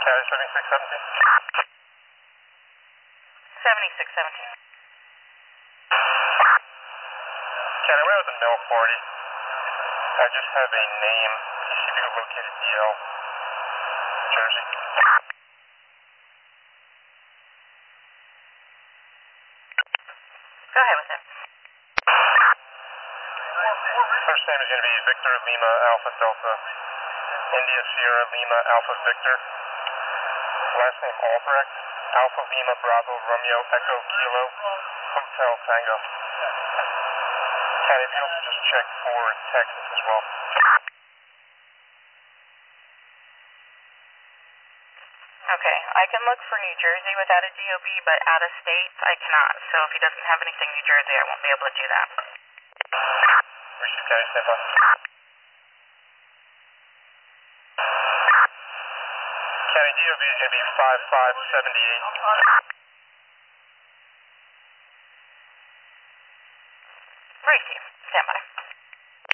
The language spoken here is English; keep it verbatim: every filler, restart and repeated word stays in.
County seventy-six seventeen. seventy-six seventeen. County, where was the mill forty? I just have a name. You should be located D L. Jersey. Go ahead with it. First name is going to be Victor Lima Alpha Delta, India Sierra Lima Alpha Victor. Last name Albrecht, Alpha Lima Bravo Romeo Echo Kilo, Hotel Tango. County, if you also just check for Texas as well. Okay, I can look for New Jersey without a D O B, but out of state, I cannot. So if he doesn't have anything New Jersey, I won't be able to do that. Receive County, stand by. County D O B is going to be five five seven eight. Right, Steve. Stand by.